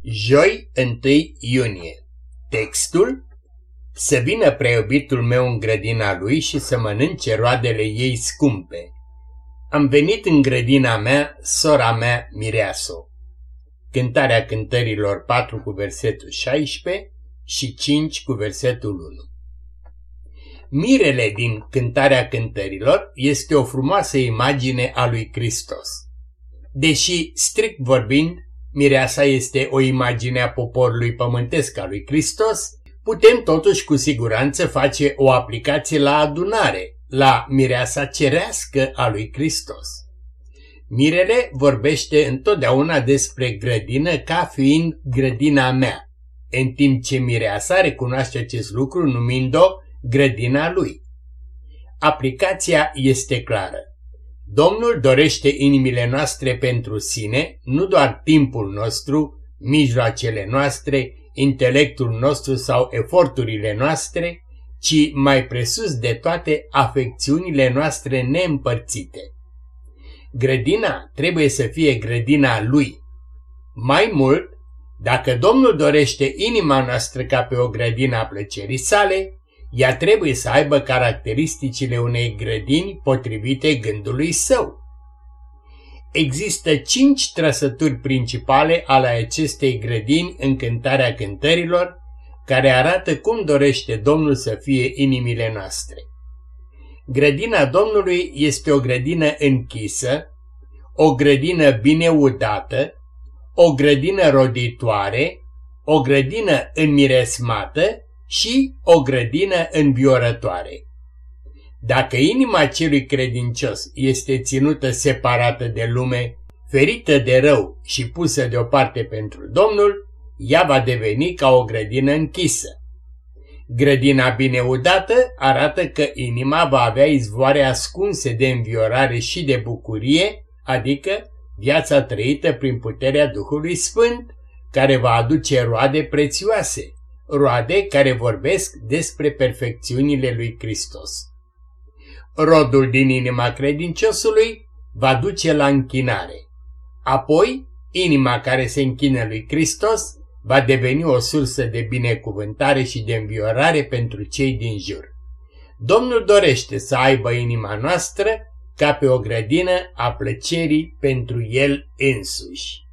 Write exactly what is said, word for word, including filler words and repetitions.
Joi, întâi iunie. Textul: să vină preiubitul meu în grădina lui și să mănânce roadele ei scumpe. Am venit în grădina mea, sora mea mireasă. Cântarea Cântărilor patru cu versetul șaisprezece și cinci cu versetul unu. Mirele din Cântarea Cântărilor este o frumoasă imagine a lui Hristos. Deși, strict vorbind, mireasa este o imagine a poporului pământesc al lui Hristos, putem totuși cu siguranță face o aplicație la adunare, la mireasa cerească a lui Hristos. Mirele vorbește întotdeauna despre grădină ca fiind grădina mea, în timp ce mireasa recunoaște acest lucru numind-o grădina lui. Aplicația este clară. Domnul dorește inimile noastre pentru sine, nu doar timpul nostru, mijloacele noastre, intelectul nostru sau eforturile noastre, ci mai presus de toate afecțiunile noastre neîmpărțite. Grădina trebuie să fie grădina lui. Mai mult, dacă Domnul dorește inima noastră ca pe o grădină a plăcerii sale, ea trebuie să aibă caracteristicile unei grădini potrivite gândului său. Există cinci trăsături principale ale acestei grădini în Cântarea Cântărilor, care arată cum dorește Domnul să fie inimile noastre. Grădina Domnului este o grădină închisă, o grădină bine udată, o grădină roditoare, o grădină înmiresmată și o grădină înviorătoare. Dacă inima celui credincios este ținută separată de lume, ferită de rău și pusă deoparte pentru Domnul, ea va deveni ca o grădină închisă. Grădina bine udată arată că inima va avea izvoare ascunse de înviorare și de bucurie, adică viața trăită prin puterea Duhului Sfânt, care va aduce roade prețioase, roade care vorbesc despre perfecțiunile lui Hristos. Rodul din inima credinciosului va duce la închinare. Apoi, inima care se închină lui Hristos va deveni o sursă de binecuvântare și de înviorare pentru cei din jur. Domnul dorește să aibă inima noastră ca pe o grădină a plăcerii pentru El însuși.